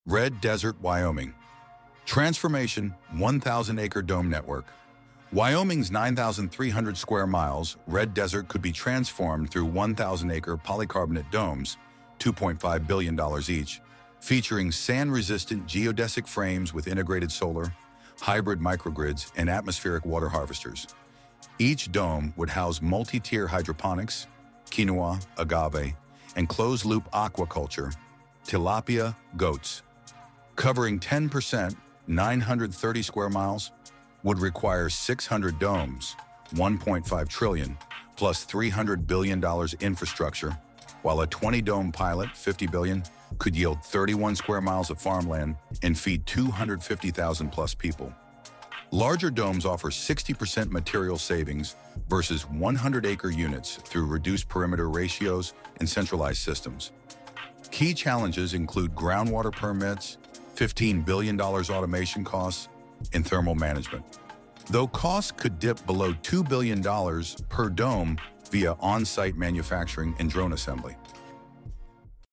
Red Desert, Wyoming. Transformation 1,000-acre dome network. Wyoming's 9,300 square miles, Red Desert could be transformed through 1,000-acre polycarbonate domes, $2.5 billion each, featuring sand-resistant geodesic frames with integrated solar, hybrid microgrids, and atmospheric water harvesters. Each dome would house multi-tier hydroponics, quinoa, agave, and closed-loop aquaculture, tilapia, goats. Covering 10%, 930 square miles, would require 600 domes, $1.5 trillion, plus $300 billion infrastructure, while a 20-dome pilot, $50 billion, could yield 31 square miles of farmland and feed 250,000 plus people. Larger domes offer 60% material savings versus 100-acre units through reduced perimeter ratios and centralized systems. Key challenges include groundwater permits, $15 billion automation costs, and thermal management. Though costs could dip below $2 billion per dome via on-site manufacturing and drone assembly.